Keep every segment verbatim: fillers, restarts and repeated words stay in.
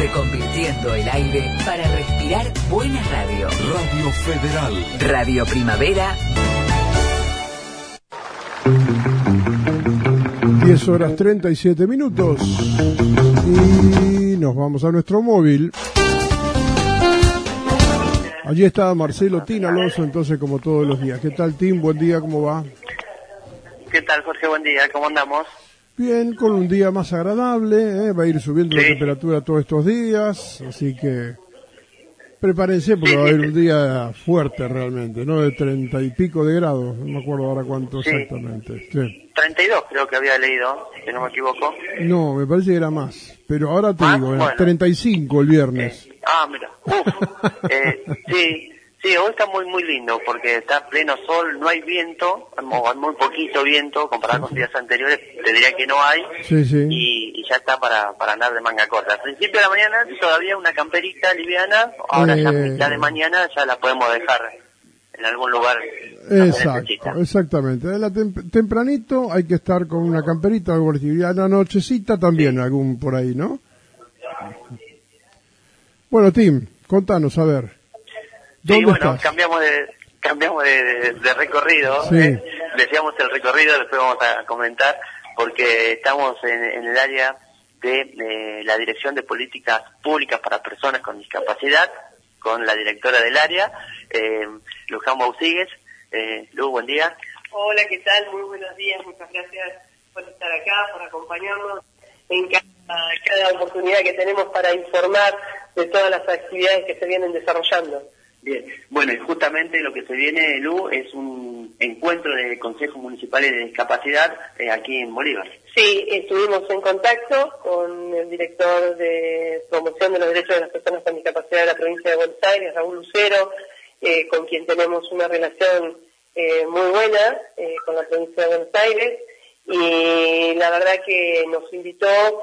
reconvirtiendo el aire para respirar buena radio. Radio Federal. Radio Primavera. diez horas treinta y siete minutos. Y nos vamos a nuestro móvil. Allí está Marcelo Tin Alonso, entonces, como todos los días. ¿Qué tal, Tim? Buen día, ¿cómo va? ¿Qué tal, Jorge? Buen día, ¿cómo andamos? Bien, con un día más agradable, ¿eh? Va a ir subiendo sí. la temperatura todos estos días, así que prepárense porque sí, va a haber sí. un día fuerte realmente, ¿no? De treinta y pico de grados, no me acuerdo ahora cuánto sí. exactamente. Sí. treinta y dos creo que había leído, si no me equivoco. No, me parece que era más, pero ahora te ¿Más? digo, Bueno. treinta y cinco el viernes. Eh, ah, mira, uf, eh, sí, sí, hoy está muy muy lindo porque está pleno sol, no hay viento, hay muy poquito viento comparado con días anteriores, te diría que no hay, Sí, sí. y, y ya está para, para andar de manga corta. Al principio de la mañana todavía una camperita liviana, ahora Eh... ya a mitad de mañana ya la podemos dejar en algún lugar. Exacto, exactamente. En la tem- tempranito hay que estar con una camperita, algo así. Y a la nochecita también, sí. Algún por ahí, ¿no? Bueno, Tim, contanos, a ver. ¿Dónde Sí, bueno, estás? cambiamos de cambiamos de, de, de recorrido. Sí. ¿eh? Decíamos el recorrido, después vamos a comentar, porque estamos en, en el área de, de la Dirección de Políticas Públicas para Personas con Discapacidad, con la directora del área, eh, Luján Bausigues. Eh, Lu, buen día. Hola, ¿qué tal? Muy buenos días, muchas gracias por estar acá, por acompañarnos en cada, cada oportunidad que tenemos para informar de todas las actividades que se vienen desarrollando. Bien, bueno, y justamente lo que se viene, Lu, es un encuentro de consejos municipales de discapacidad eh, aquí en Bolívar. Sí, estuvimos en contacto con el director de promoción de los derechos de las personas con discapacidad de la provincia de Buenos Aires, Raúl Lucero, eh, con quien tenemos una relación eh, muy buena eh, con la provincia de Buenos Aires, y la verdad que nos invitó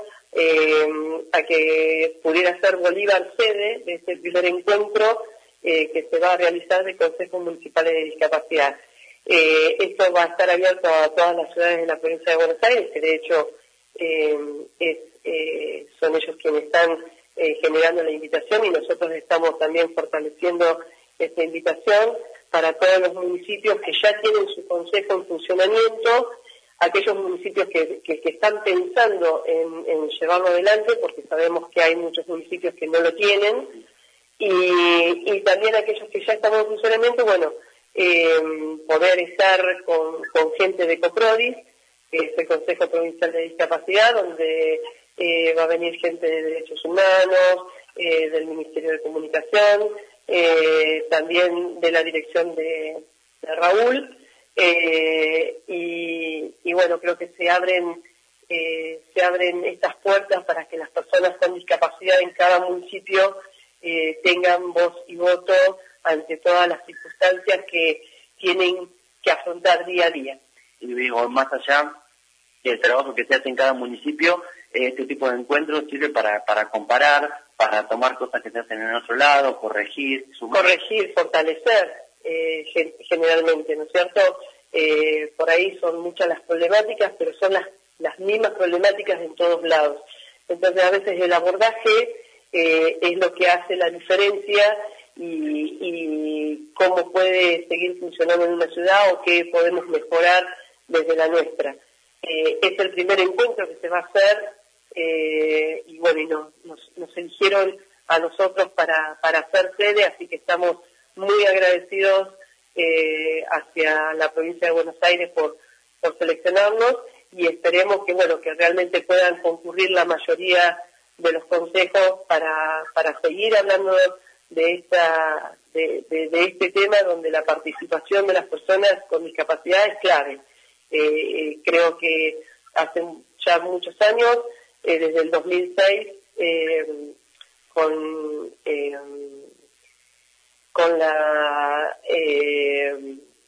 eh, a que pudiera ser Bolívar sede de este primer encuentro eh, que se va a realizar de consejos municipales de discapacidad. Eh, esto va a estar abierto a todas las ciudades de la provincia de Buenos Aires, que de hecho eh, es, eh, son ellos quienes están eh, generando la invitación, y nosotros estamos también fortaleciendo esta invitación para todos los municipios que ya tienen su consejo en funcionamiento, aquellos municipios que, que, que están pensando en, en llevarlo adelante, porque sabemos que hay muchos municipios que no lo tienen, y, y también aquellos que ya estamos en funcionamiento, bueno, eh, poder estar con, con gente de COPRODIS, que es el Consejo Provincial de Discapacidad, donde eh, va a venir gente de Derechos Humanos, eh, del Ministerio de Comunicación, eh, también de la dirección de, de Raúl, eh, y, y bueno, creo que se abren eh, se abren estas puertas para que las personas con discapacidad en cada municipio eh, tengan voz y voto ante todas las circunstancias que tienen que afrontar día a día. Y digo, más allá del trabajo que se hace en cada municipio, este tipo de encuentros sirve para, para comparar, para tomar cosas que se hacen en otro lado, corregir, sumar. Corregir, fortalecer, eh, generalmente, ¿no es cierto? Eh, por ahí son muchas las problemáticas, pero son las, las mismas problemáticas en todos lados. Entonces, a veces el abordaje eh, es lo que hace la diferencia, y, y cómo puede seguir funcionando en una ciudad o qué podemos mejorar desde la nuestra. Eh, es el primer encuentro que se va a hacer, eh, y bueno, y nos, nos, nos eligieron a nosotros para, para hacer sede, así que estamos muy agradecidos eh, hacia la provincia de Buenos Aires por, por seleccionarnos, y esperemos que bueno que realmente puedan concurrir la mayoría de los consejos para, para seguir hablando de esta de, de, de este tema, donde la participación de las personas con discapacidad es clave. Eh, creo que hace ya muchos años, eh, desde el dos mil seis, eh, con eh, con la eh,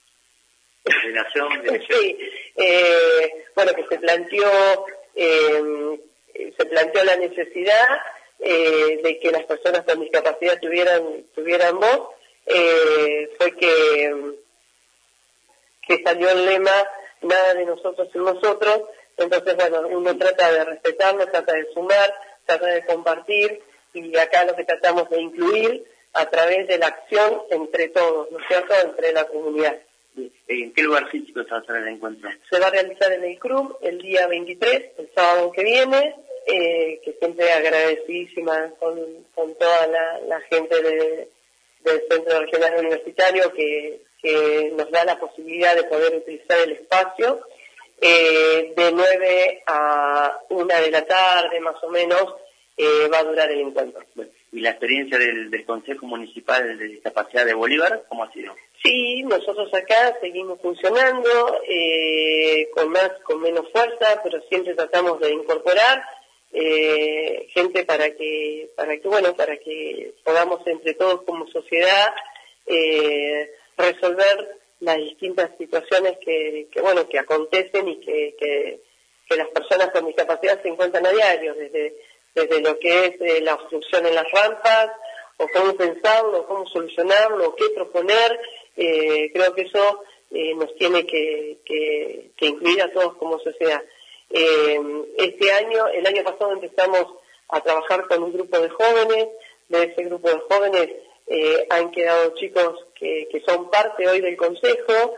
sí, eh, bueno, que se planteó eh, se planteó la necesidad eh, de que las personas con discapacidad tuvieran tuvieran voz, eh, fue que que salió el lema nada de nosotros sin nosotros. Entonces, bueno, uno trata de respetarlo, trata de sumar, trata de compartir, y acá lo que tratamos de incluir a través de la acción entre todos, ¿no es cierto?, entre la comunidad. ¿En qué lugar físico se va a hacer el encuentro? Se va a realizar en el C R U M el día veintitrés, el sábado que viene, eh, que siempre agradecidísima con, con toda la, la gente de, del Centro Regional Universitario que, que nos da la posibilidad de poder utilizar el espacio. Eh, de nueve a una de la tarde más o menos eh, va a durar el encuentro. Bueno, ¿y la experiencia del, del Consejo Municipal de Discapacidad de Bolívar, cómo ha sido? Sí, nosotros acá seguimos funcionando, eh, con más, con menos fuerza, pero siempre tratamos de incorporar eh, gente para que, para que, bueno, para que podamos entre todos como sociedad eh, resolver las distintas situaciones que, que, bueno, que acontecen y que, que, que las personas con discapacidad se encuentran a diario, desde, desde lo que es eh, la obstrucción en las rampas, o cómo pensarlo, o cómo solucionarlo, o qué proponer. Eh, creo que eso eh, nos tiene que, que, que incluir a todos como sociedad. Eh, este año, el año pasado empezamos a trabajar con un grupo de jóvenes. De ese grupo de jóvenes eh, han quedado chicos que, que son parte hoy del Consejo,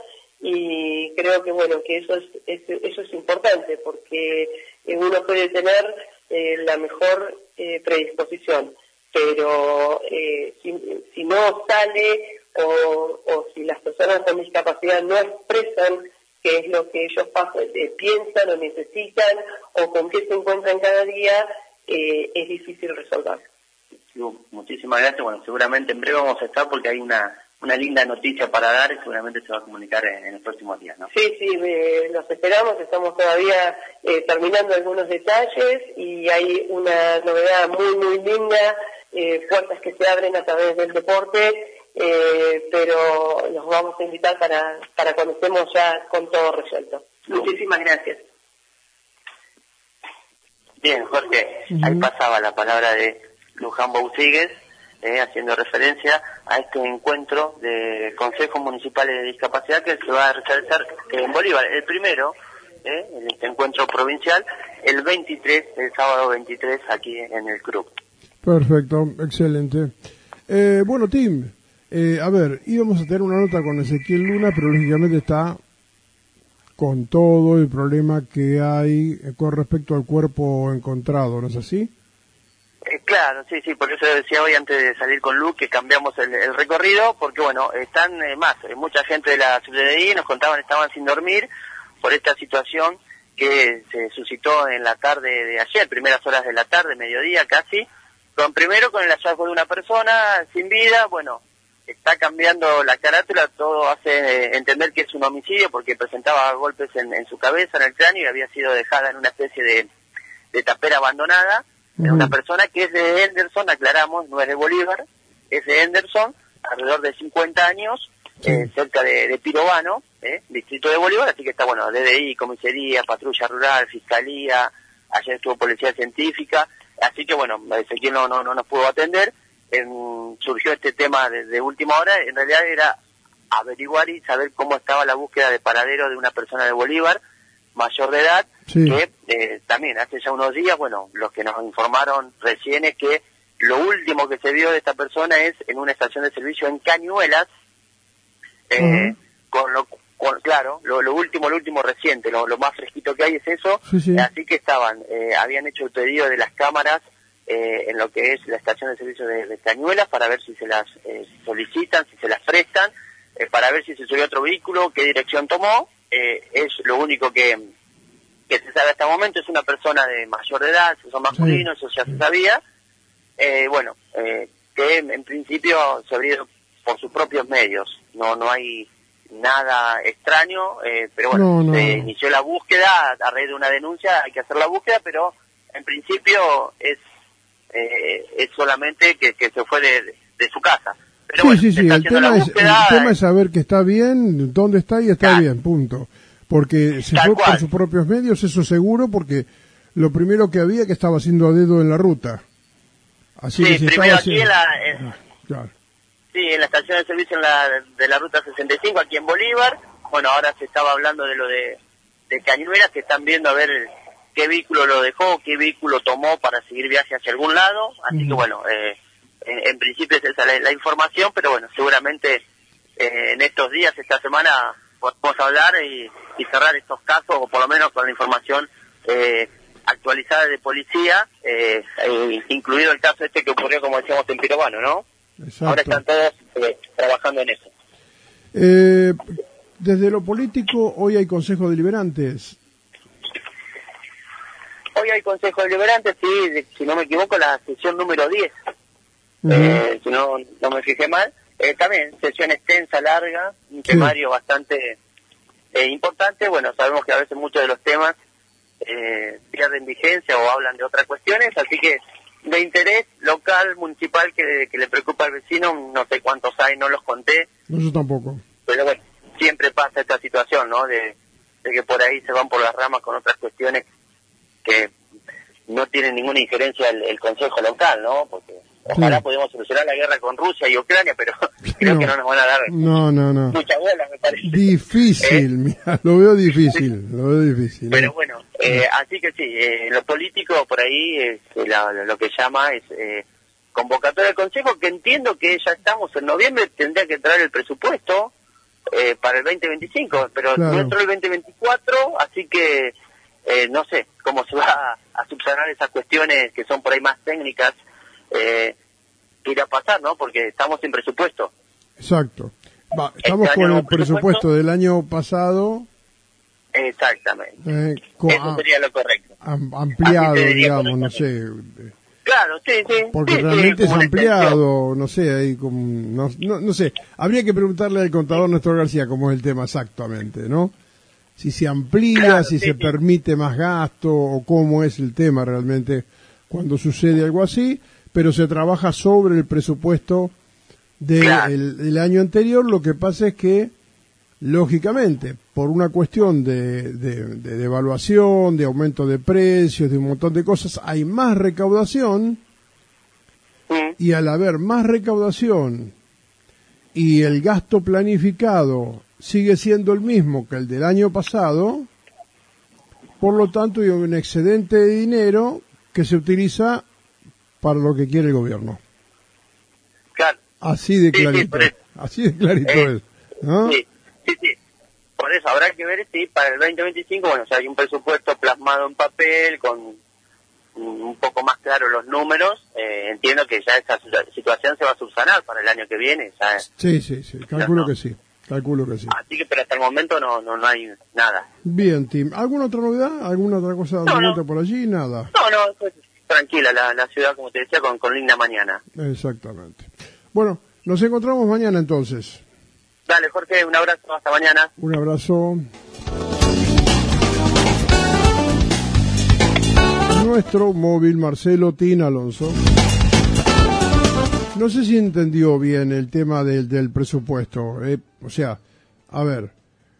y creo que bueno que eso es, es eso es importante, porque eh, uno puede tener eh, la mejor eh, predisposición, pero eh, si, si no sale o, o si las personas con discapacidad no expresan qué es lo que ellos pasan, eh, piensan o necesitan o con qué se encuentran cada día, eh, es difícil resolverlo. Muchísimas gracias. Bueno, seguramente en breve vamos a estar porque hay una una linda noticia para dar y seguramente se va a comunicar en, en los próximos días, ¿no? Sí, sí, eh, los esperamos. Estamos todavía eh, terminando algunos detalles y hay una novedad muy, muy linda, eh, puertas que se abren a través del deporte, eh, pero los vamos a invitar para, para cuando estemos ya con todo resuelto. Muchísimas gracias. Bien, Jorge, uh-huh. Ahí pasaba la palabra de Luján Boucigues, eh, haciendo referencia a este encuentro de consejos municipales de discapacidad que se va a realizar en Bolívar. El primero, eh, en este encuentro provincial, el veintitrés, el sábado veintitrés, aquí en el C R U M. Perfecto, excelente. Eh, bueno, Tim, eh, a ver, íbamos a tener una nota con Ezequiel Luna, pero lógicamente está con todo el problema que hay con respecto al cuerpo encontrado, ¿no es así? Eh, claro, sí, sí, por eso decía hoy antes de salir con Lu que cambiamos el, el recorrido, porque bueno, están eh, más, eh, mucha gente de la C D I nos contaban, estaban sin dormir por esta situación que se suscitó en la tarde de ayer, primeras horas de la tarde, mediodía casi, con primero con el hallazgo de una persona sin vida. Bueno, está cambiando la carátula, todo hace eh, entender que es un homicidio porque presentaba golpes en, en su cabeza, en el cráneo, y había sido dejada en una especie de, de tapera abandonada. Uh-huh. Una persona que es de Henderson, aclaramos, no es de Bolívar, es de Henderson, alrededor de cincuenta años, sí. eh, cerca de, de Pirobano, eh, distrito de Bolívar, así que está, bueno, D D I, comisaría, patrulla rural, fiscalía, ayer estuvo policía científica, así que bueno, Ezequiel no, no, no nos pudo atender. Eh, surgió este tema de, de última hora, en realidad era averiguar y saber cómo estaba la búsqueda de paradero de una persona de Bolívar, mayor de edad, sí. que eh, también hace ya unos días, bueno, los que nos informaron recién es que lo último que se vio de esta persona es en una estación de servicio en Cañuelas, eh, uh-huh. con lo con, claro, lo, lo último, lo último reciente, lo, lo más fresquito que hay es eso, sí, sí. Así que estaban, eh, habían hecho el pedido de las cámaras eh, en lo que es la estación de servicio de, de Cañuelas para ver si se las eh, solicitan, si se las prestan, eh, para ver si se subió otro vehículo, qué dirección tomó. Eh, es lo único que, que se sabe hasta el momento. Es una persona de mayor de edad, son masculinos, sí. Eso ya se sabía. Eh, bueno, eh, que en principio se abrió por sus propios medios, no no hay nada extraño, eh, pero bueno, no, no. Se inició la búsqueda a raíz de una denuncia, hay que hacer la búsqueda, pero en principio es eh, es solamente que, que se fue de, de su casa. Pero sí, bueno, sí, sí, el tema, es, el tema es saber que está bien, dónde está y está claro. bien, punto. Porque se Tal fue cual. por sus propios medios, eso seguro, porque lo primero que había que estaba haciendo a dedo en la ruta. Así sí, que si primero aquí haciendo... en la... En... Ah, claro. Sí, en la estación de servicio en la, de la ruta sesenta y cinco, aquí en Bolívar. Bueno, ahora se estaba hablando de lo de, de Cañuelas, que están viendo a ver qué vehículo lo dejó, qué vehículo tomó para seguir viaje hacia algún lado, así uh-huh. que bueno, eh, en, en principio es esa la, la información, pero bueno, seguramente eh, en estos días, esta semana, podemos hablar y, y cerrar estos casos, o por lo menos con la información eh, actualizada de policía, eh, eh, incluido el caso este que ocurrió, como decíamos, en Pirobano, ¿no? Exacto. Ahora están todos eh, trabajando en eso. Eh, desde lo político, hoy hay Consejo Deliberantes. Hoy hay Consejo Deliberante, sí, de, si no me equivoco, la sesión número diez. Uh-huh. Eh, si no, no me fijé mal. Eh, también, sesión extensa, larga, un sí. temario bastante eh, importante. Bueno, sabemos que a veces muchos de los temas eh, pierden vigencia o hablan de otras cuestiones, así que de interés local, municipal, que, que le preocupa al vecino, no sé cuántos hay, no los conté. No, yo tampoco. Pero bueno, siempre pasa esta situación, ¿no? De, de que por ahí se van por las ramas con otras cuestiones que no tienen ninguna injerencia el, el Consejo local, ¿no? Porque ojalá sí. podamos solucionar la guerra con Rusia y Ucrania, pero creo no. que no nos van a dar no, no, no. mucha bola, me parece. Difícil, ¿Eh? Mira, lo veo difícil, lo veo difícil. Pero ¿eh? bueno, eh, así que sí, eh, lo político por ahí, es, la, lo que llama es eh, convocatoria del Consejo, que entiendo que ya estamos en noviembre, tendría que traer el presupuesto eh, para el veinte veinticinco, pero claro. no entró el veinte veinticuatro, así que eh, no sé cómo se va a, a subsanar esas cuestiones que son por ahí más técnicas, eh, que irá a pasar, ¿no? Porque estamos sin presupuesto. Exacto. Va, estamos este con el presupuesto, presupuesto del año pasado. Exactamente. Eh, con, Eso sería lo correcto. Am, ampliado, digamos, no sé. Claro, sí, sí. Porque sí, realmente sí, es ampliado, no sé, ahí como, no, no, no sé. Habría que preguntarle al contador Néstor García cómo es el tema exactamente, ¿no? Si se amplía, claro, si sí, se sí. permite más gasto, o cómo es el tema realmente cuando sucede algo así, pero se trabaja sobre el presupuesto del claro. el, año anterior. Lo que pasa es que, lógicamente, por una cuestión de, de, de devaluación, de aumento de precios, de un montón de cosas, hay más recaudación, sí. y al haber más recaudación y el gasto planificado sigue siendo el mismo que el del año pasado, por lo tanto hay un excedente de dinero que se utiliza para lo que quiere el gobierno. Claro. Así de clarito, sí, sí, así de clarito eh, es, ¿no? Sí, sí, sí. Por eso habrá que ver si para el veinte veinticinco, bueno, o sea, hay un presupuesto plasmado en papel con un poco más claro los números, eh, entiendo que ya esa situación se va a subsanar para el año que viene. Ya, sí, sí, sí, calculo no. que sí. Calculo que sí. Así que, pero hasta el momento no no, no hay nada. Bien, Tim. ¿Alguna otra novedad? ¿Alguna otra cosa dando vuelta no. por allí? Nada. No, no, pues, tranquila, la, la ciudad, como te decía, con, con linda mañana. Exactamente. Bueno, nos encontramos mañana entonces. Dale, Jorge, un abrazo, hasta mañana. Un abrazo. Nuestro móvil, Marcelo Tin Alonso. No sé si entendió bien el tema del, del presupuesto. Eh, o sea, a ver,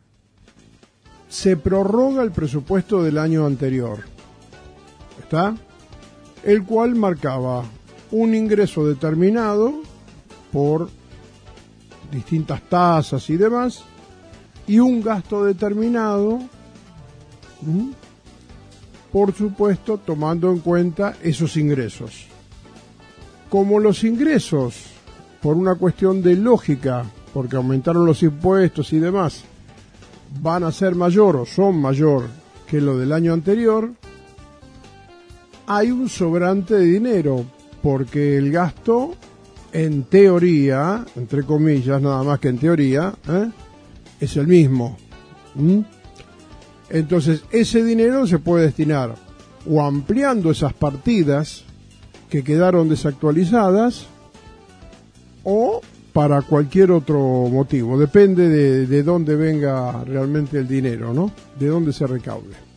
se prorroga el presupuesto del año anterior, ¿está? El cual marcaba un ingreso determinado por distintas tasas y demás, y un gasto determinado, ¿m? por supuesto, tomando en cuenta esos ingresos. Como los ingresos, por una cuestión de lógica, porque aumentaron los impuestos y demás, van a ser mayor o son mayor que lo del año anterior, hay un sobrante de dinero, porque el gasto, en teoría, entre comillas, nada más que en teoría, ¿eh? es el mismo. ¿Mm? Entonces, ese dinero se puede destinar o ampliando esas partidas que quedaron desactualizadas, o para cualquier otro motivo. Depende de, de dónde venga realmente el dinero, ¿no? De dónde se recaude.